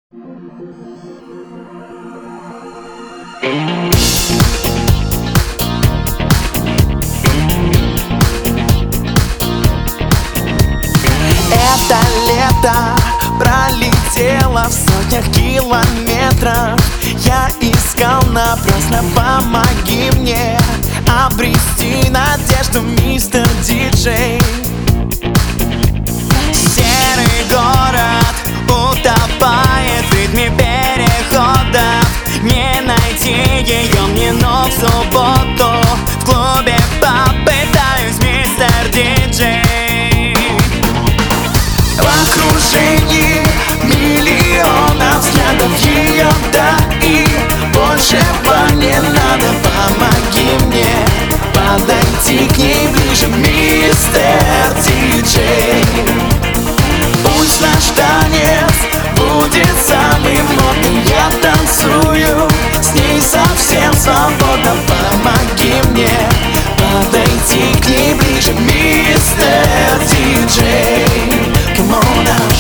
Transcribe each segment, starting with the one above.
Это лето пролетело в сотнях километров. Я искал напрасно, помоги мне обрести надежду, мистер диджей. Серый город утопает в ритме переходов. Не найти ее мне, но в субботу в клубе попытаюсь, мистер диджей. В окружении миллионов взглядов ее, да и большего не надо. Помоги мне подойти к ней ближе, мистер диджей. Пусть наш танец будет самым модным. Я танцую с ней совсем свободно. Помоги мне подойти к ней ближе, мистер диджей. Come on now.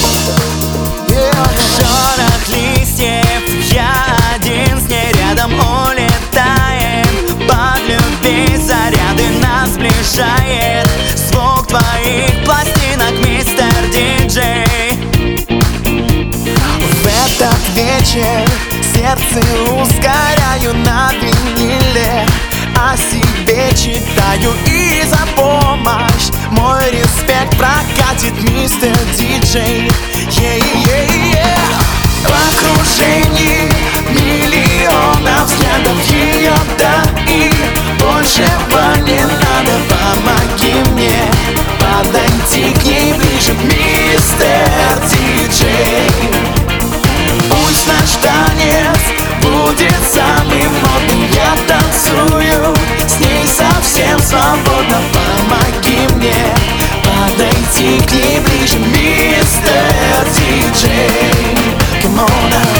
Шорох листьев, я один с ней рядом улетаем. Под любви заряды нас сближает звук твоих пластинок, мистер диджей. В этот вечер сердце ускоряю на виниле, о себе читаю, и за помощь мой респект прокатит, мистер диджей. В окружении миллионов взглядов ее, да и большего не надо. Помоги мне подойти к ней ближе, мистер диджей. Пусть наш танец будет самым модным. Я танцую с ней совсем свободно. Помоги мне подойти к ней ближе, мистер диджей. Come on now.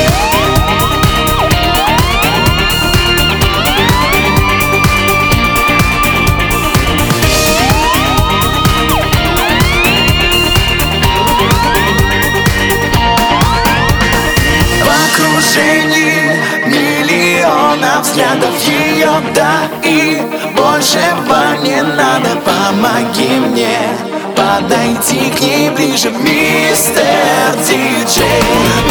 Миллионов взглядов ее, да и большего не надо. Помоги мне подойти к ней ближе, мистер диджей.